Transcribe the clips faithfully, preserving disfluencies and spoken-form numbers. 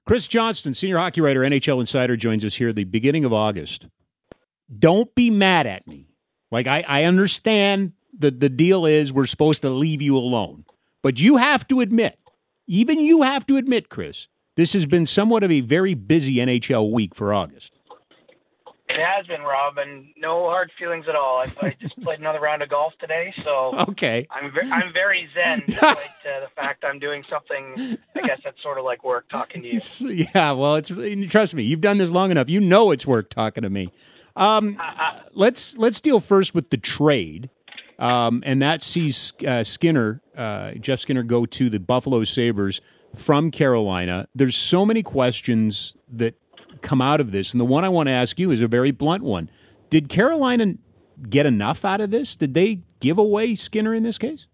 Chris Johnston, senior hockey writer, N H L Insider, joins us here at the beginning of August. Don't be mad at me. Like, I, I understand that the deal is we're supposed to leave you alone. But you have to admit, even you have to admit, Chris, this has been somewhat of a very busy N H L week for August. It has been, Rob, and no hard feelings at all. I, I just played another round of golf today, so okay. I'm ve- I'm very zen, despite uh, the fact I'm doing something, I guess that's sort of like work talking to you. Yeah, well, it's trust me, you've done this long enough. You know it's work talking to me. Um, uh, let's let's deal first with the trade, um, and that sees uh, Skinner, uh, Jeff Skinner, go to the Buffalo Sabres from Carolina. There's so many questions that come out of this, and the one I want to ask you is a very blunt one. Did Carolina get enough out of this? Did they give away Skinner in this case?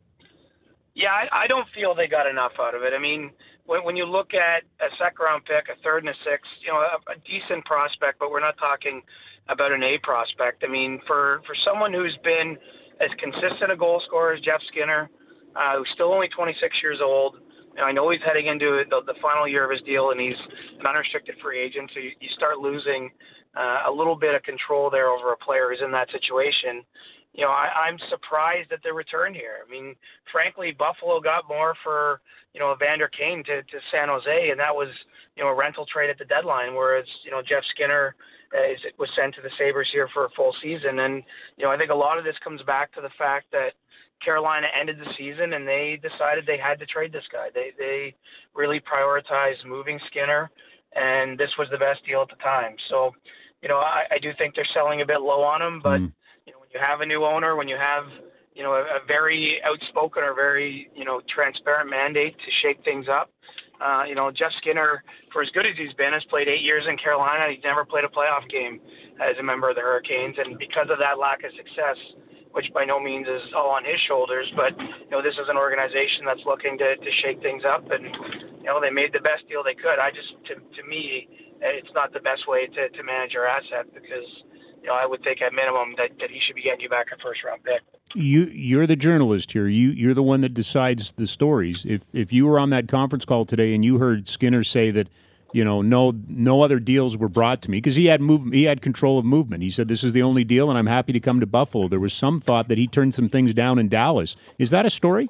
Yeah, I, I don't feel they got enough out of it. I mean, when, when you look at a second-round pick, a third and a sixth, you know, a, a decent prospect, but we're not talking about an A prospect. I mean, for, for someone who's been as consistent a goal scorer as Jeff Skinner, uh, who's still only twenty-six years old, I know he's heading into the, the final year of his deal, and he's an unrestricted free agent, so you, you start losing uh, a little bit of control there over a player who's in that situation. You know, I, I'm surprised at the return here. I mean, frankly, Buffalo got more for, you know, Evander Kane to, to San Jose, and that was, you know, a rental trade at the deadline, whereas, you know, Jeff Skinner uh, is, was sent to the Sabres here for a full season. And, you know, I think a lot of this comes back to the fact that Carolina ended the season and they decided they had to trade this guy. They they really prioritized moving Skinner, and this was the best deal at the time. So, you know, I, I do think they're selling a bit low on him, but mm. you know, when you have a new owner, when you have, you know, a, a very outspoken or very, you know, transparent mandate to shake things up, uh, you know, Jeff Skinner, for as good as he's been, has played eight years in Carolina. He's never played a playoff game as a member of the Hurricanes, and because of that lack of success, which by no means is all on his shoulders, but, you know, this is an organization that's looking to, to shake things up, and, you know, they made the best deal they could. I just, to, to me, it's not the best way to, to manage your asset because, you know, I would think at minimum that, that he should be getting you back a first-round pick. You, you're the journalist here. You, you're the one that decides the stories. If if you were on that conference call today and you heard Skinner say that, you know, no no other deals were brought to me because he had move, he had control of movement. He said, this is the only deal, and I'm happy to come to Buffalo. There was some thought that he turned some things down in Dallas. Is that a story?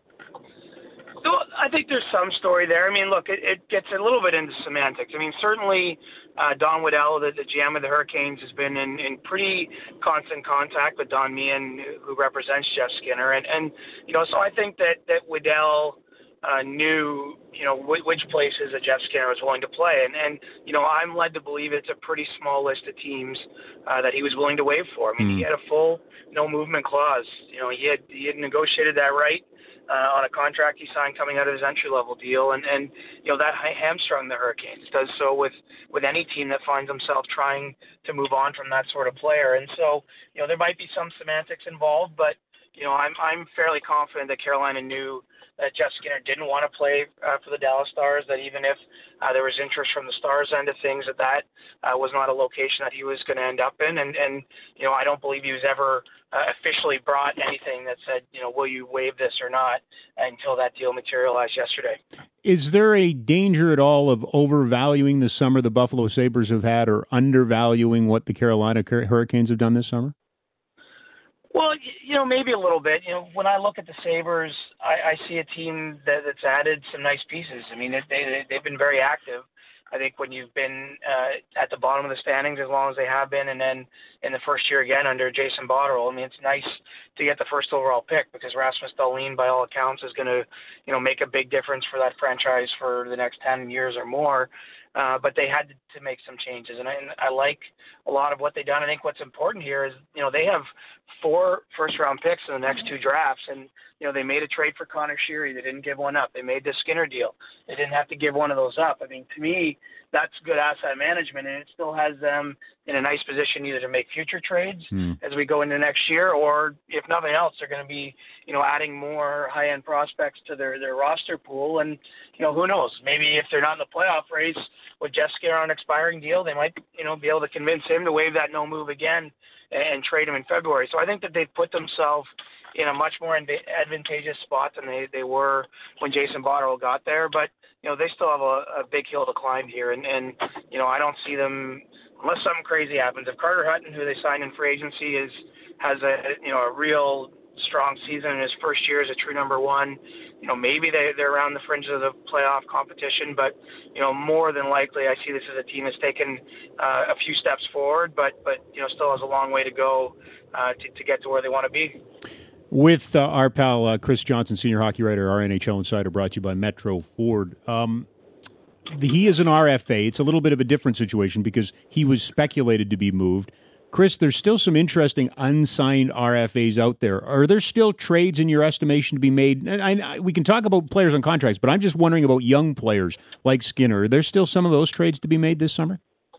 So I think there's some story there. I mean, look, it, it gets a little bit into semantics. I mean, certainly uh, Don Waddell, the, the G M of the Hurricanes, has been in, in pretty constant contact with Don Meehan, who represents Jeff Skinner. And, and you know, so I think that, that Waddell Uh, knew, you know, w- which places that Jeff Skinner was willing to play. And, and, you know, I'm led to believe it's a pretty small list of teams uh, that he was willing to waive for. I mean, mm. he had a full no movement clause. You know, he had he had negotiated that right uh, on a contract he signed coming out of his entry-level deal. And, and, you know, that hamstrung the Hurricanes. It does so with, with any team that finds themselves trying to move on from that sort of player. And so, you know, there might be some semantics involved, but, you know, I'm I'm fairly confident that Carolina knew that Jeff Skinner didn't want to play uh, for the Dallas Stars, that even if uh, there was interest from the Stars end of things, that that uh, was not a location that he was going to end up in. And, and, you know, I don't believe he was ever uh, officially brought anything that said, you know, will you waive this or not until that deal materialized yesterday. Is there a danger at all of overvaluing the summer the Buffalo Sabres have had or undervaluing what the Carolina Hurricanes have done this summer? Well, you know, maybe a little bit. You know, when I look at the Sabres, I, I see a team that, that's added some nice pieces. I mean, they, they've been very active. I think when you've been uh, at the bottom of the standings as long as they have been, and then in the first year again under Jason Botterill, I mean, it's nice to get the first overall pick because Rasmus Dahlin, by all accounts, is going to, you know, make a big difference for that franchise for the next ten years or more. Uh, but they had to, to make some changes, and I, and I like a lot of what they've done. I think what's important here is, you know, they have four first-round picks in the next two drafts, and, you know, they made a trade for Connor Sheary. They didn't give one up. They made the Skinner deal. They didn't have to give one of those up. I mean, to me, that's good asset management, and it still has them in a nice position either to make future trades mm. as we go into next year, or if nothing else, they're going to be, you know, adding more high-end prospects to their, their roster pool. And, you know, who knows? Maybe if they're not in the playoff race with Jeff Skinner on an expiring deal, they might, you know, be able to convince him to waive that no move again and, and trade him in February. So I think that they've put themselves in a much more advantageous spot than they, they were when Jason Botterill got there. But, you know, they still have a, a big hill to climb here. And, and, you know, I don't see them, unless something crazy happens. If Carter Hutton, who they signed in free agency, is has a, you know, a real strong season in his first year as a true number one, you know, maybe they, they're around the fringes of the playoff competition. But, you know, more than likely, I see this as a team that's taken uh, a few steps forward, but, but, you know, still has a long way to go uh, to, to get to where they want to be. With uh, our pal uh, Chris Johnson, senior hockey writer, our N H L Insider, brought to you by Metro Ford. Um, the, he is an R F A. It's a little bit of a different situation because he was speculated to be moved. Chris, there's still some interesting unsigned R F As out there. Are there still trades in your estimation to be made? And I, I, we can talk about players on contracts, but I'm just wondering about young players like Skinner. Are there still some of those trades to be made this summer?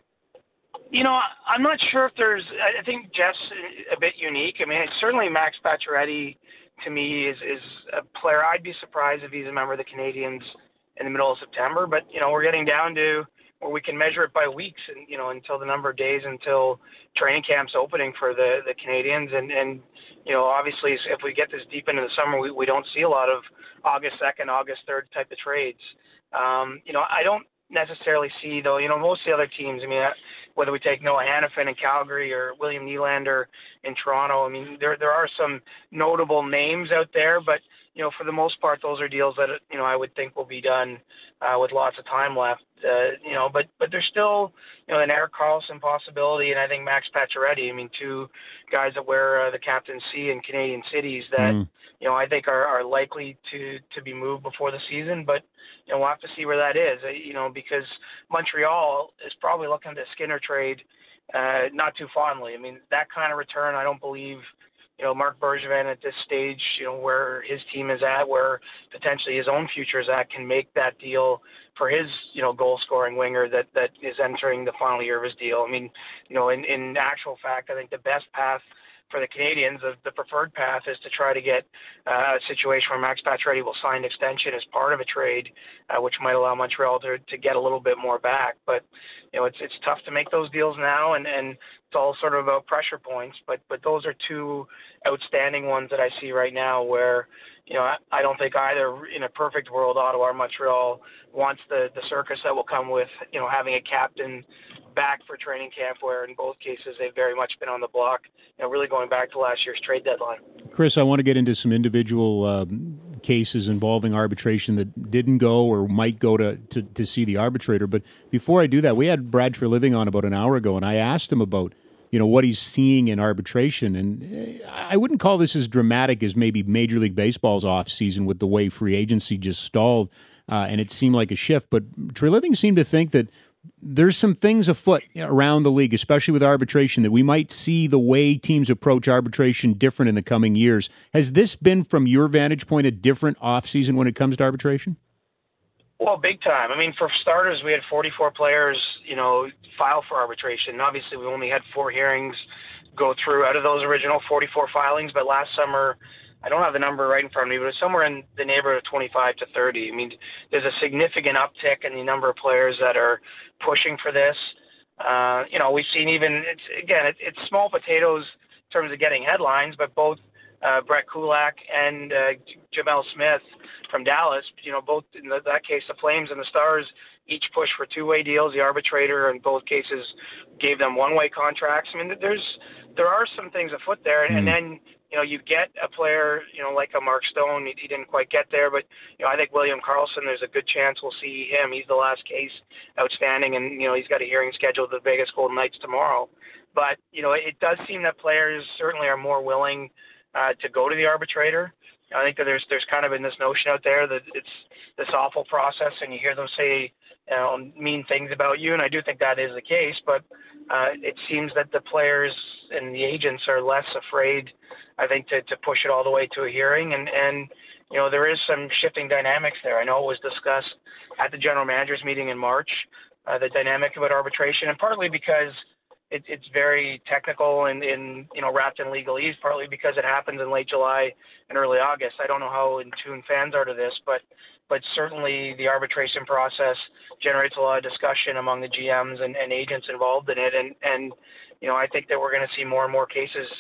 You know, I'm not sure if there's – I think Jeff's a bit unique. I mean, certainly Max Pacioretty, to me, is, is a player. I'd be surprised if he's a member of the Canadiens in the middle of September. But, you know, we're getting down to where we can measure it by weeks and, you know, until the number of days until training camp's opening for the, the Canadiens. And, and, you know, obviously if we get this deep into the summer, we, we don't see a lot of August second, August third type of trades. Um, you know, I don't necessarily see, though, you know, most of the other teams, I mean, whether we take Noah Hannafin in Calgary or William Nylander in Toronto, I mean, there there are some notable names out there, but, you know, for the most part, those are deals that, you know, I would think will be done uh, with lots of time left, uh, you know, but, but there's still, you know, an Erik Karlsson possibility, and I think Max Pacioretty, I mean, two guys that wear uh, the Captain C in Canadian cities that, mm. you know, I think are, are likely to, to be moved before the season, but, you know, we'll have to see where that is, you know, because Montreal is probably looking at the Skinner trade uh, not too fondly. I mean, that kind of return, I don't believe, you know, Marc Bergevin at this stage, you know, where his team is at, where potentially his own future is at, can make that deal for his, you know, goal-scoring winger that, that is entering the final year of his deal. I mean, you know, in, in actual fact, I think the best path for the Canadiens, the, the preferred path is to try to get uh, a situation where Max Pacioretty will sign an extension as part of a trade, uh, which might allow Montreal to, to get a little bit more back. But, you know, it's it's tough to make those deals now, and, and it's all sort of about pressure points. But but those are two outstanding ones that I see right now where, you know, I, I don't think either in a perfect world, Ottawa or Montreal wants the, the circus that will come with, you know, having a captain back for training camp, where in both cases they've very much been on the block, you know, really going back to last year's trade deadline. Chris, I want to get into some individual um, cases involving arbitration that didn't go or might go to, to, to see the arbitrator. But before I do that, we had Brad Treliving on about an hour ago, and I asked him about, you know, what he's seeing in arbitration. And I wouldn't call this as dramatic as maybe Major League Baseball's offseason with the way free agency just stalled, uh, and it seemed like a shift. But Treliving seemed to think that there's some things afoot around the league, especially with arbitration, that we might see the way teams approach arbitration different in the coming years. Has this been, from your vantage point, a different offseason when it comes to arbitration? Well, big time. I mean, for starters, we had forty-four players, you know, file for arbitration. Obviously, we only had four hearings go through out of those original forty-four filings, but last summer, I don't have the number right in front of me, but it's somewhere in the neighborhood of twenty-five to thirty. I mean, there's a significant uptick in the number of players that are pushing for this. Uh, you know, we've seen even, it's, again, it, it's small potatoes in terms of getting headlines, but both uh, Brett Kulak and uh, Jamel Smith from Dallas, you know, both in the, that case, the Flames and the Stars each pushed for two-way deals. The arbitrator in both cases gave them one-way contracts. I mean, there's there are some things afoot there, and, mm. and then, you know, you get a player, you know, like a Mark Stone. He, he didn't quite get there, but, you know, I think William Karlsson, there's a good chance we'll see him. He's the last case outstanding, and, you know, he's got a hearing scheduled with the Vegas Golden Knights tomorrow. But, you know, it does seem that players certainly are more willing uh, to go to the arbitrator. I think that there's there's kind of been this notion out there that it's this awful process, and you hear them say, you know, mean things about you, and I do think that is the case. But uh, it seems that the players and the agents are less afraid, I think, to, to push it all the way to a hearing. And, and, you know, there is some shifting dynamics there. I know it was discussed at the general managers meeting in March, uh, the dynamic about arbitration, and partly because it, it's very technical and, and, you know, wrapped in legalese, partly because it happens in late July and early August. I don't know how in tune fans are to this, but but certainly the arbitration process generates a lot of discussion among the G Ms and, and agents involved in it. And, and, you know, I think that we're going to see more and more cases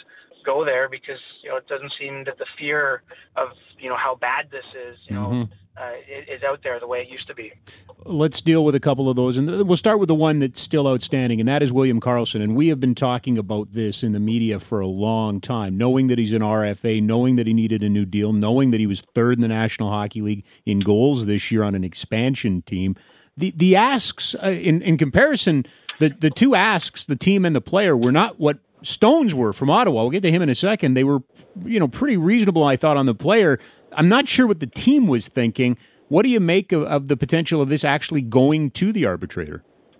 go there because, you know, it doesn't seem that the fear of, you know, how bad this is, you know, Mm-hmm. uh, is out there the way it used to be. Let's deal with a couple of those, and we'll start with the one that's still outstanding, and that is William Karlsson. And we have been talking about this in the media for a long time, knowing that he's an R F A, knowing that he needed a new deal, knowing that he was third in the National Hockey League in goals this year on an expansion team. The the asks, uh, in, in comparison, the, the two asks, the team and the player, were not what Stones were from Ottawa. We'll get to him in a second. They were, you know, pretty reasonable, I thought, on the player. I'm not sure what the team was thinking. What do you make of, of the potential of this actually going to the arbitrator?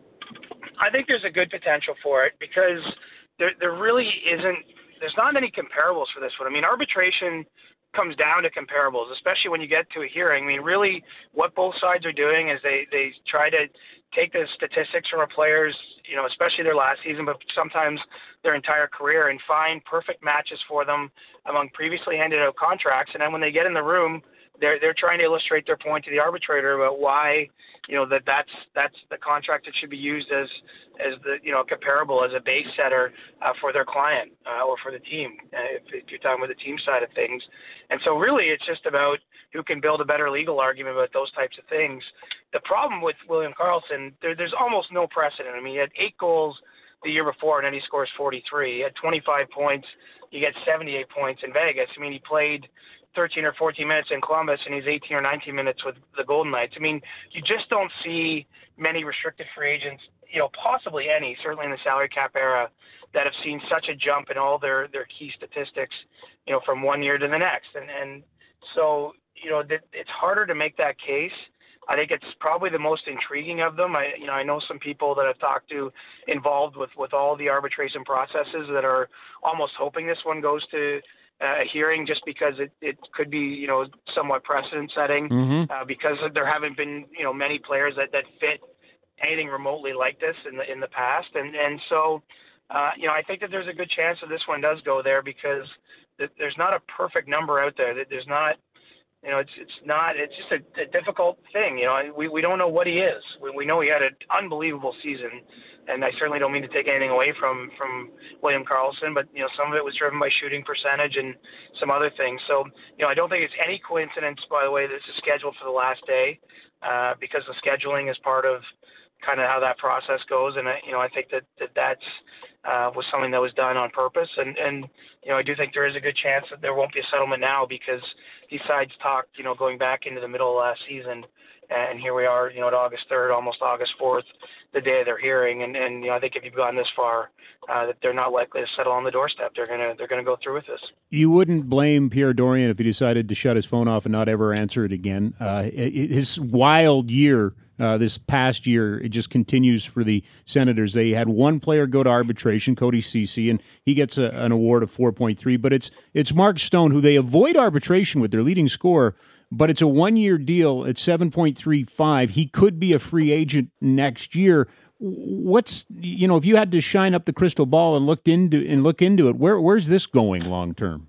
I think there's a good potential for it because there there really isn't, there's not many comparables for this one. I mean, arbitration comes down to comparables, especially when you get to a hearing. I mean, really what both sides are doing is they, they try to take the statistics from a player's, you know, especially their last season, but sometimes their entire career, and find perfect matches for them among previously handed out contracts. And then when they get in the room, they're they're trying to illustrate their point to the arbitrator about why, you know, that that's that's the contract that should be used as as the, you know, comparable as a base setter uh, for their client uh, or for the team, uh, if, if you're talking with the team side of things. And so really it's just about who can build a better legal argument about those types of things. The problem with William Karlsson, there, there's almost no precedent. I mean, he had eight goals the year before, and then he scores forty-three. He had twenty-five points. He gets seventy-eight points in Vegas. I mean, he played thirteen or fourteen minutes in Columbus, and he's eighteen or nineteen minutes with the Golden Knights. I mean, you just don't see many restricted free agents, you know, possibly any, certainly in the salary cap era, that have seen such a jump in all their, their key statistics, you know, from one year to the next. And, and so, you know, th- it's harder to make that case. I think it's probably the most intriguing of them. I, you know, I know some people that I've talked to involved with, with all the arbitration processes that are almost hoping this one goes to a hearing, just because it, it could be, you know, somewhat precedent setting, Mm-hmm. uh, because there haven't been, you know, many players that, that fit anything remotely like this in the, in the past. And, and so, uh, you know, I think that there's a good chance that this one does go there because th- there's not a perfect number out there. That there's not, you know, it's it's not, it's just a, a difficult thing. You know, we, we don't know what he is. We, we know he had an unbelievable season, and I certainly don't mean to take anything away from, from William Karlsson, but, you know, some of it was driven by shooting percentage and some other things. So, you know, I don't think it's any coincidence, by the way, this is scheduled for the last day, uh, because the scheduling is part of kind of how that process goes. And, I, you know, I think that, that that's, uh, was something that was done on purpose. And, and, you know, I do think there is a good chance that there won't be a settlement now because these sides talked, you know, going back into the middle of last season. And here we are, you know, at August third, almost August fourth, the day of their hearing. And, and you know, I think if you've gone this far, uh, that they're not likely to settle on the doorstep. They're gonna they're gonna go through with this. You wouldn't blame Pierre Dorian if he decided to shut his phone off and not ever answer it again. Uh, his wild year, uh, this past year, it just continues for the Senators. They had one player go to arbitration, Cody Ceci, and he gets a, an award of four point three. But it's it's Mark Stone, who they avoid arbitration with, their leading scorer. But it's a one-year deal at seven point three five. He could be a free agent next year. What's, you know, if you had to shine up the crystal ball and looked into and look into it, where where's this going long term?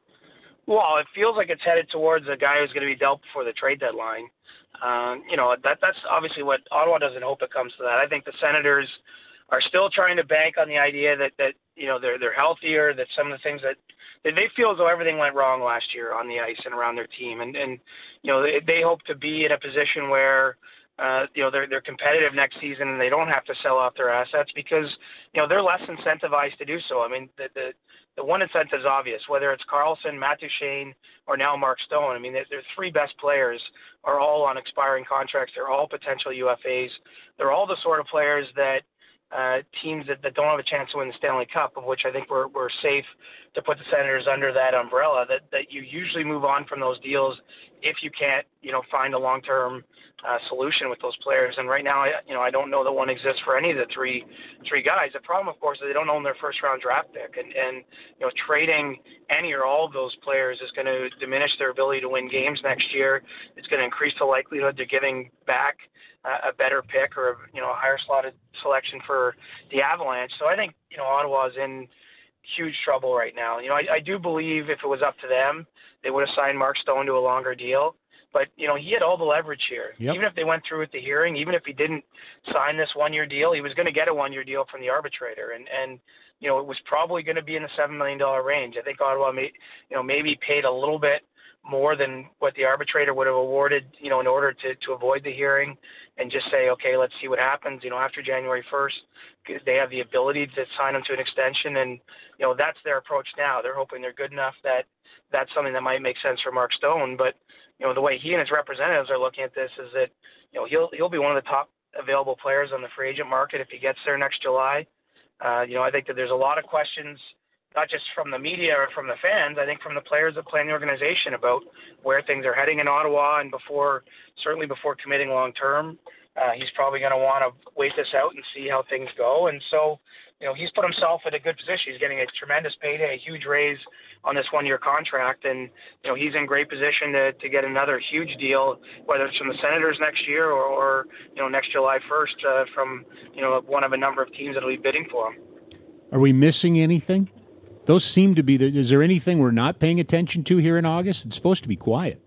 Well, it feels like it's headed towards a guy who's going to be dealt before the trade deadline. Um, you know, that that's obviously what Ottawa doesn't hope it comes to that. I think the Senators are still trying to bank on the idea that, that you know, they're they're healthier, that some of the things that they, they feel as though everything went wrong last year on the ice and around their team. And, and you know, they, they hope to be in a position where, uh, you know, they're, they're competitive next season and they don't have to sell off their assets because, you know, they're less incentivized to do so. I mean, the, the, the one incentive is obvious, whether it's Karlsson, Matt Duchene, or now Mark Stone. I mean, their, their three best players are all on expiring contracts. They're all potential U F As. They're all the sort of players that uh, teams that, that don't have a chance to win the Stanley Cup, of which I think we're, we're safe to put the Senators under that umbrella, that, that you usually move on from those deals if you can't, you know, find a long-term uh, solution with those players. And right now, I, you know, I don't know that one exists for any of the three three guys. The problem, of course, is they don't own their first-round draft pick. And, and, you know, trading any or all of those players is going to diminish their ability to win games next year. It's going to increase the likelihood they're giving back uh, a better pick or, you know, a higher slotted selection for the Avalanche. So I think, you know, Ottawa's in huge trouble right now. You know, I, I do believe if it was up to them, they would have signed Mark Stone to a longer deal. But, you know, he had all the leverage here. Yep. Even if they went through with the hearing, even if he didn't sign this one-year deal, he was going to get a one-year deal from the arbitrator. And, and you know, it was probably going to be in the seven million dollars range. I think Ottawa, may, you know, maybe paid a little bit more than what the arbitrator would have awarded, you know, in order to, to avoid the hearing and just say, okay, let's see what happens, you know, after January first, because they have the ability to sign him to an extension. And, you know, that's their approach now. They're hoping they're good enough that that's something that might make sense for Mark Stone. But, you know, the way he and his representatives are looking at this is that, you know, he'll, he'll be one of the top available players on the free agent market if he gets there next July. Uh, you know, I think that there's a lot of questions, not just from the media or from the fans, I think from the players that play in the organization about where things are heading in Ottawa, and before, certainly before committing long term, uh, he's probably going to want to wait this out and see how things go. And so, you know, he's put himself in a good position. He's getting a tremendous payday, a huge raise on this one-year contract, and you know he's in great position to, to get another huge deal, whether it's from the Senators next year or, or you know next July first uh, from you know one of a number of teams that will be bidding for him. Are we missing anything? Those seem to be. The, is there anything we're not paying attention to here in August? It's supposed to be quiet.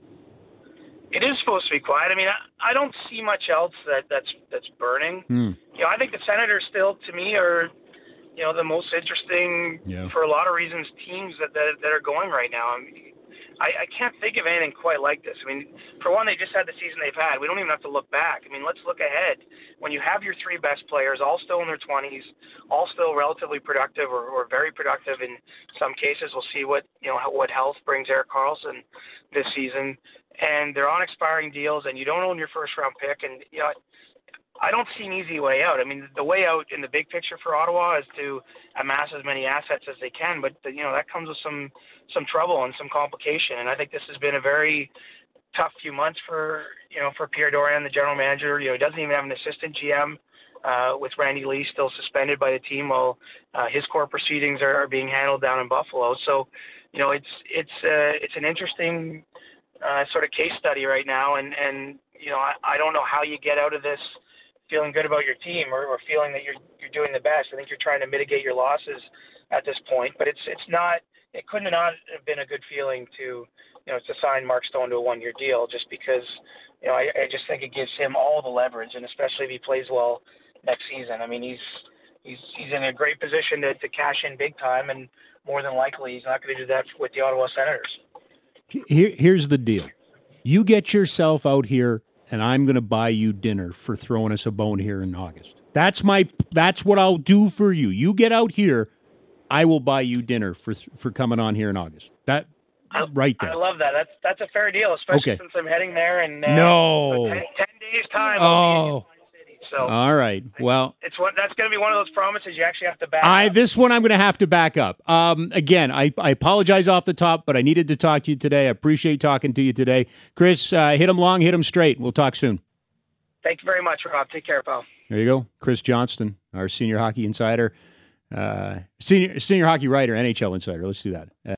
It is supposed to be quiet. I mean, I, I don't see much else that, that's that's burning. Hmm. You know, I think the Senators still, to me, are you know the most interesting yeah. for a lot of reasons teams that that, that are going right now. I mean, I, I can't think of anything quite like this. I mean, for one, they just had the season they've had. We don't even have to look back. I mean, let's look ahead. When you have your three best players, all still in their twenties, all still relatively productive or, or very productive in some cases. We'll see what you know what health brings Erik Karlsson this season, and they're on expiring deals, and you don't own your first round pick, and you know. I don't see an easy way out. I mean, the way out in the big picture for Ottawa is to amass as many assets as they can, but you know that comes with some some trouble and some complication. And I think this has been a very tough few months for you know for Pierre Dorion, the general manager. You know, he doesn't even have an assistant G M uh, with Randy Lee still suspended by the team while uh, his court proceedings are, are being handled down in Buffalo. So, you know, it's it's uh, it's an interesting uh, sort of case study right now, and and you know I, I don't know how you get out of this feeling good about your team or, or feeling that you're you're doing the best. I think you're trying to mitigate your losses at this point, but it's it's not it couldn't have not have been a good feeling to you know to sign Mark Stone to a one year deal just because you know I, I just think it gives him all the leverage, and especially if he plays well next season. I mean he's he's he's in a great position to, to cash in big time, and more than likely he's not going to do that with the Ottawa Senators. Here, here's the deal: you get yourself out here, and I'm going to buy you dinner for throwing us a bone here in August. That's my. That's what I'll do for you. You get out here, I will buy you dinner for for coming on here in August. That I, right there. I love that. That's that's a fair deal, especially okay. since I'm heading there in uh, no ten, ten days time. Oh, so all right. Well, it's what that's going to be one of those promises you actually have to back. I up. this one I'm going to have to back up. Um, again, I I apologize off the top, but I needed to talk to you today. I appreciate talking to you today, Chris. Uh, hit him long, hit him straight. We'll talk soon. Thank you very much, Rob. Take care, pal. There you go. Chris Johnston, our senior hockey insider, uh, senior senior hockey writer, N H L insider. Let's do that. Uh,